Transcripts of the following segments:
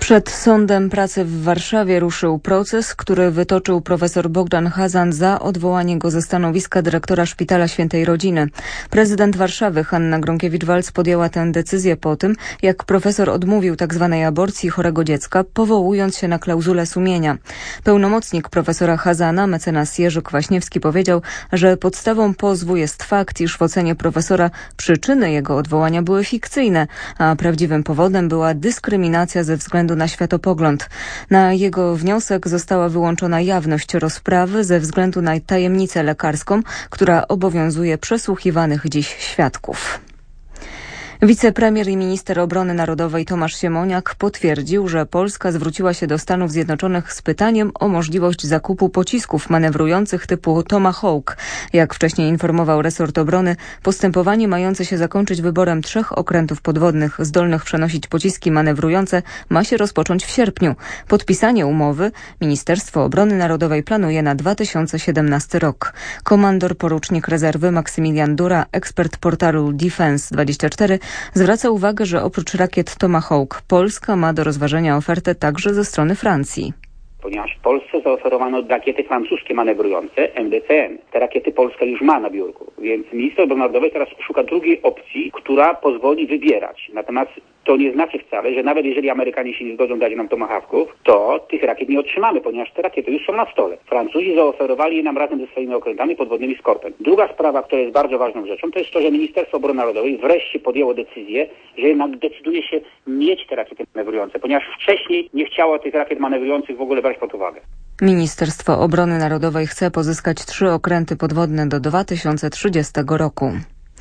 Przed Sądem Pracy w Warszawie ruszył proces, który wytoczył profesor Bogdan Chazan za odwołanie go ze stanowiska dyrektora Szpitala Świętej Rodziny. Prezydent Warszawy Hanna Gronkiewicz-Waltz podjęła tę decyzję po tym, jak profesor odmówił tzw. aborcji chorego dziecka, powołując się na klauzulę sumienia. Pełnomocnik profesora Chazana, mecenas Jerzy Kwaśniewski, powiedział, że podstawą pozwu jest fakt, iż w ocenie profesora przyczyny jego odwołania były fikcyjne, a prawdziwym powodem była dyskryminacja ze względu na światopogląd. Na jego wniosek została wyłączona jawność rozprawy ze względu na tajemnicę lekarską, która obowiązuje przesłuchiwanych dziś świadków. Wicepremier i minister obrony narodowej Tomasz Siemoniak potwierdził, że Polska zwróciła się do Stanów Zjednoczonych z pytaniem o możliwość zakupu pocisków manewrujących typu Tomahawk. Jak wcześniej informował resort obrony, postępowanie mające się zakończyć wyborem 3 okrętów podwodnych zdolnych przenosić pociski manewrujące ma się rozpocząć w sierpniu. Podpisanie umowy Ministerstwo Obrony Narodowej planuje na 2017 rok. Komandor porucznik rezerwy Maksymilian Dura, ekspert portalu Defense24, zwraca uwagę, że oprócz rakiet Tomahawk Polska ma do rozważenia ofertę także ze strony Francji. Ponieważ w Polsce zaoferowano rakiety francuskie manewrujące, MDCM. Te rakiety Polska już ma na biurku, więc minister obrony narodowej teraz szuka drugiej opcji, która pozwoli wybierać. Natomiast to nie znaczy wcale, że nawet jeżeli Amerykanie się nie zgodzą dać nam Tomahawków, to tych rakiet nie otrzymamy, ponieważ te rakiety już są na stole. Francuzi zaoferowali je nam razem ze swoimi okrętami podwodnymi Skorpion. Druga sprawa, która jest bardzo ważną rzeczą, to jest to, że Ministerstwo Obrony Narodowej wreszcie podjęło decyzję, że jednak decyduje się mieć te rakiety manewrujące, ponieważ wcześniej nie chciało tych rakiet manewrujących w ogóle brać pod uwagę. Ministerstwo Obrony Narodowej chce pozyskać 3 okręty podwodne do 2030 roku.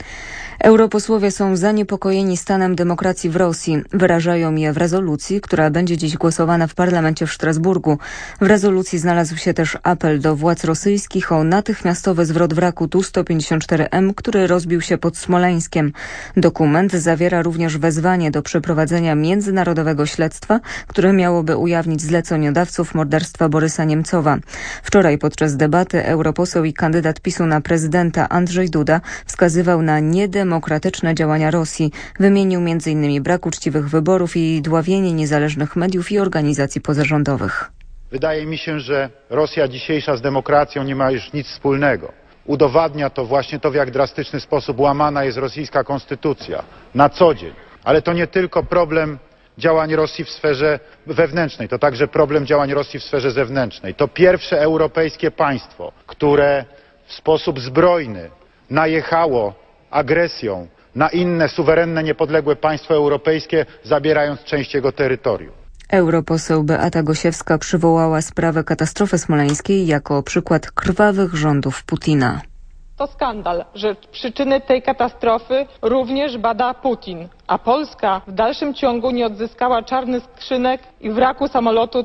Europosłowie są zaniepokojeni stanem demokracji w Rosji. Wyrażają je w rezolucji, która będzie dziś głosowana w parlamencie w Strasburgu. W rezolucji znalazł się też apel do władz rosyjskich o natychmiastowy zwrot wraku Tu-154M, który rozbił się pod Smoleńskiem. Dokument zawiera również wezwanie do przeprowadzenia międzynarodowego śledztwa, które miałoby ujawnić zleceniodawców morderstwa Borysa Niemcowa. Wczoraj podczas debaty europoseł i kandydat PiS-u na prezydenta Andrzej Duda wskazywał na niedemokratyczne działania Rosji. Wymienił m.in. brak uczciwych wyborów i dławienie niezależnych mediów i organizacji pozarządowych. Wydaje mi się, że Rosja dzisiejsza z demokracją nie ma już nic wspólnego. Udowadnia to właśnie to, w jak drastyczny sposób łamana jest rosyjska konstytucja na co dzień. Ale to nie tylko problem działań Rosji w sferze wewnętrznej, to także problem działań Rosji w sferze zewnętrznej. To pierwsze europejskie państwo, które w sposób zbrojny najechało agresją na inne suwerenne, niepodległe państwo europejskie, zabierając część jego terytorium. Europoseł Beata Gosiewska przywołała sprawę katastrofy smoleńskiej jako przykład krwawych rządów Putina. To skandal, że przyczyny tej katastrofy również bada Putin, a Polska w dalszym ciągu nie odzyskała czarnych skrzynek i wraku samolotu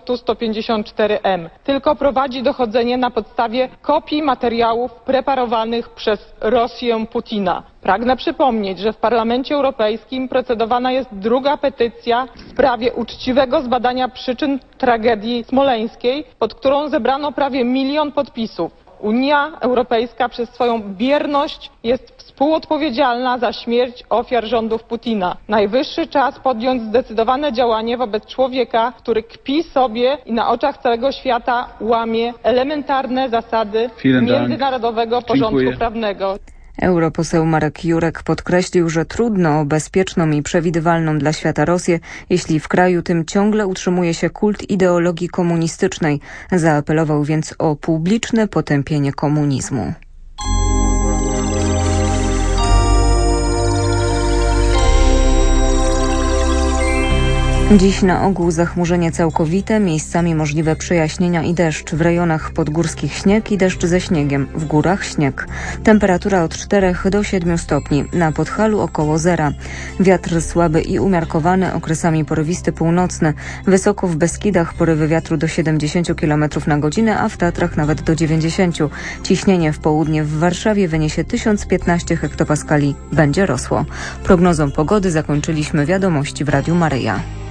Tu-154M, tylko prowadzi dochodzenie na podstawie kopii materiałów preparowanych przez Rosję Putina. Pragnę przypomnieć, że w Parlamencie Europejskim procedowana jest druga petycja w sprawie uczciwego zbadania przyczyn tragedii smoleńskiej, pod którą zebrano prawie 1 milion podpisów. Unia Europejska przez swoją bierność jest współodpowiedzialna za śmierć ofiar rządów Putina. Najwyższy czas podjąć zdecydowane działanie wobec człowieka, który kpi sobie i na oczach całego świata łamie elementarne zasady międzynarodowego porządku prawnego. Europoseł Marek Jurek podkreślił, że trudno o bezpieczną i przewidywalną dla świata Rosję, jeśli w kraju tym ciągle utrzymuje się kult ideologii komunistycznej. Zaapelował więc o publiczne potępienie komunizmu. Dziś na ogół zachmurzenie całkowite, miejscami możliwe przejaśnienia i deszcz. W rejonach podgórskich śnieg i deszcz ze śniegiem. W górach śnieg. Temperatura od 4 do 7 stopni. Na Podhalu około 0. Wiatr słaby i umiarkowany, okresami porywisty północny. Wysoko w Beskidach porywy wiatru do 70 km na godzinę, a w Tatrach nawet do 90. Ciśnienie w południe w Warszawie wyniesie 1015 hektopaskali. Będzie rosło. Prognozą pogody zakończyliśmy wiadomości w Radiu Maryja.